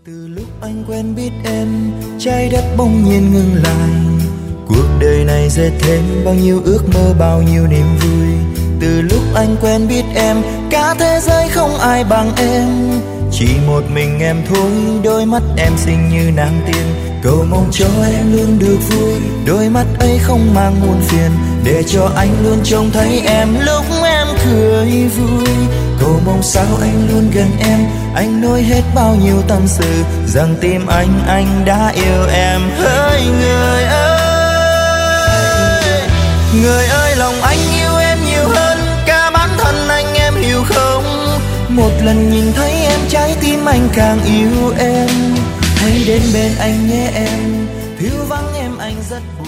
Từ lúc anh quen biết em, trái đất bỗng nhiên ngừng lại. Cuộc đời này dệt thêm bao nhiêu ước mơ, bao nhiêu niềm vui. Từ lúc anh quen biết em, cả thế giới không ai bằng em. Chỉ một mình em thôi, đôi mắt em xinh như nàng tiên. Cầu mong cho em luôn được vui, đôi mắt ấy không mang muôn phiền. Để cho anh luôn trông thấy em lúc em cười vui. Cầu mong sao anh luôn gần em, anh nói hết bao nhiêu tâm sự, rằng tim anh đã yêu em. Hỡi người ơi, người ơi, lòng anh yêu em nhiều hơn cả bản thân anh, em hiểu không? Một lần nhìn thấy em, trái tim anh càng yêu em. Hãy đến bên anh nhé em, thiếu vắng em anh rất buồn.